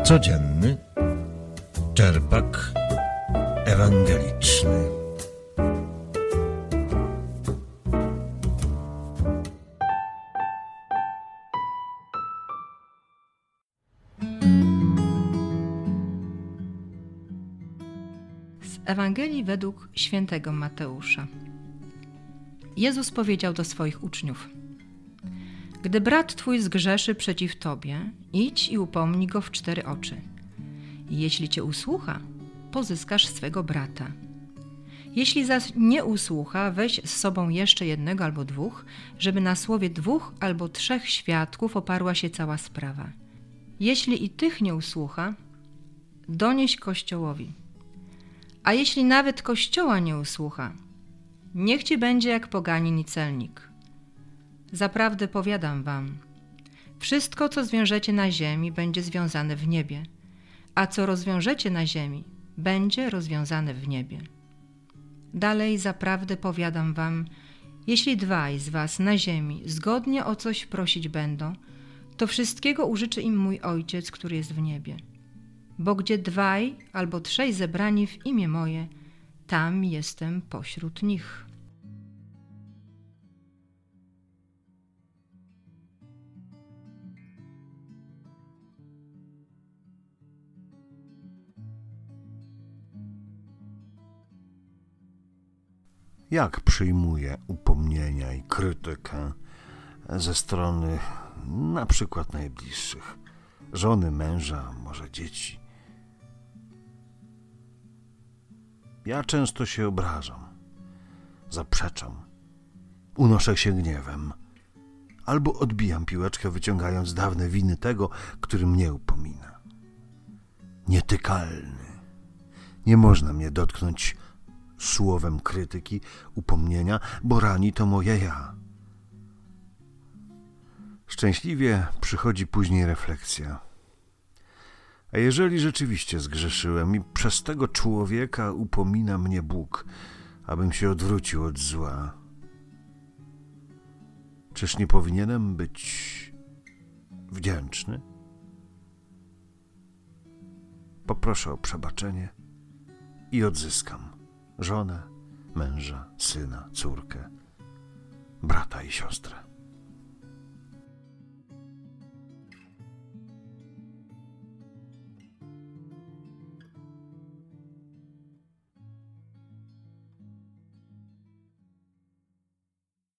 Codzienny czerpak ewangeliczny. Z Ewangelii według świętego Mateusza. Jezus powiedział do swoich uczniów: gdy brat twój zgrzeszy przeciw tobie, idź i upomnij go w 4 oczy. I jeśli cię usłucha, pozyskasz swego brata. Jeśli zaś nie usłucha, weź z sobą jeszcze 1 albo 2, żeby na słowie 2 albo 3 świadków oparła się cała sprawa. Jeśli i tych nie usłucha, donieś Kościołowi. A jeśli nawet Kościoła nie usłucha, niech ci będzie jak poganin i celnik. Zaprawdę powiadam wam, wszystko, co zwiążecie na ziemi, będzie związane w niebie, a co rozwiążecie na ziemi, będzie rozwiązane w niebie. Dalej zaprawdę powiadam wam, jeśli 2 z was na ziemi zgodnie o coś prosić będą, to wszystkiego użyczy im mój Ojciec, który jest w niebie. Bo gdzie 2 albo 3 zebrani w imię moje, tam jestem pośród nich. Jak przyjmuję upomnienia i krytykę ze strony na przykład najbliższych, żony, męża, może dzieci? Ja często się obrażam, zaprzeczam, unoszę się gniewem albo odbijam piłeczkę, wyciągając dawne winy tego, który mnie upomina. Nietykalny. Nie można mnie dotknąć słowem krytyki, upomnienia, bo rani to moje ja. Szczęśliwie przychodzi później refleksja. A jeżeli rzeczywiście zgrzeszyłem i przez tego człowieka upomina mnie Bóg, abym się odwrócił od zła, czyż nie powinienem być wdzięczny? Poproszę o przebaczenie i odzyskam żonę, męża, syna, córkę, brata i siostrę.